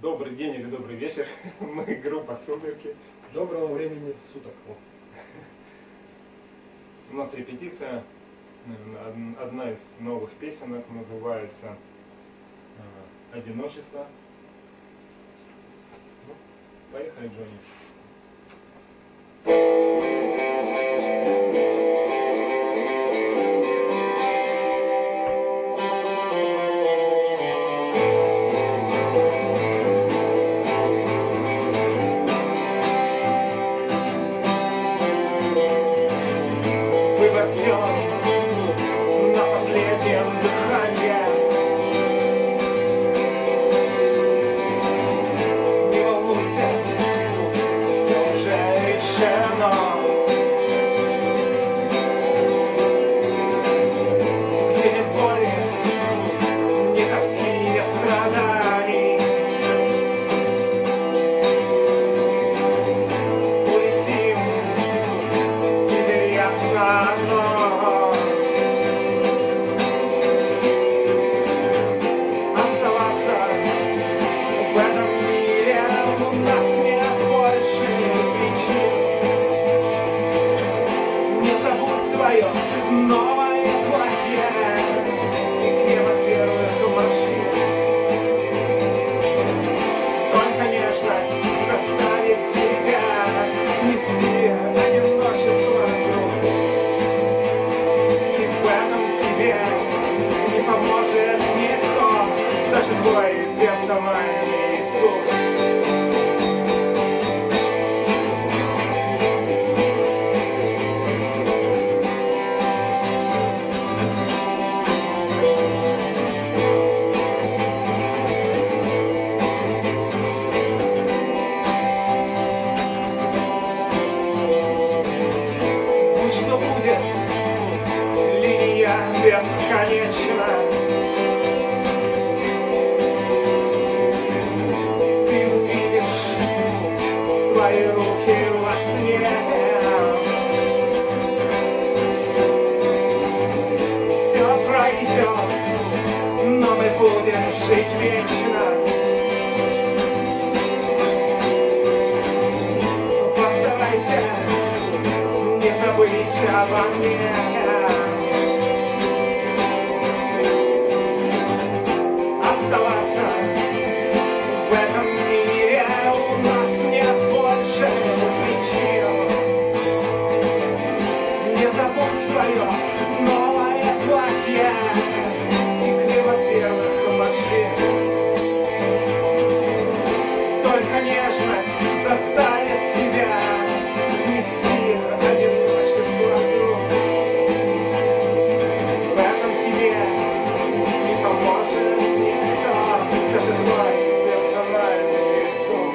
Добрый день или добрый вечер. Мы группа «Сумерки». Доброго времени суток. У нас репетиция. Одна из новых песенок называется «Одиночество». Ну, поехали, Джонни. Выбор сделан на последнем дыхании. Не волнуйся, все уже решено. Где нет боли, ни тоски, ни страданий. Улетим, теперь ясно одно. Оставаться в этом мире у нас нет больше причин. Не забудь свое новое платье и крем от первых морщин. Только нежность заставит тебя нести одиночество вдруг. И в этом тебе не поможет никто, даже твой персональный Иисус. Будь что будет, линия бесконечна. Ты увидишь свои руки во сне. Все пройдет, но мы будем жить вечно. Постарайся не забыть обо мне. Оставаться в этом мире у нас нет больше причин. Не забудь свое новое платье и крем от первых машин. Только нежность заставит тебя нести одиночество вдруг. В этом тебе не поможет никто, даже твой персональный Иисус.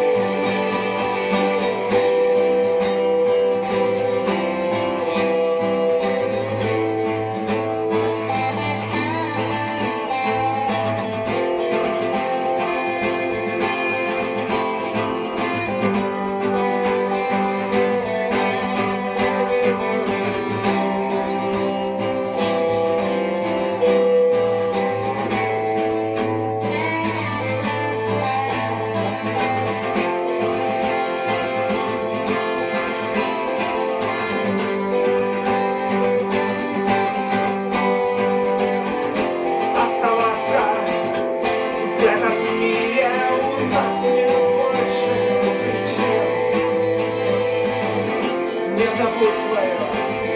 Оставаться в этом мире у нас нет больше причин. Не забудь свое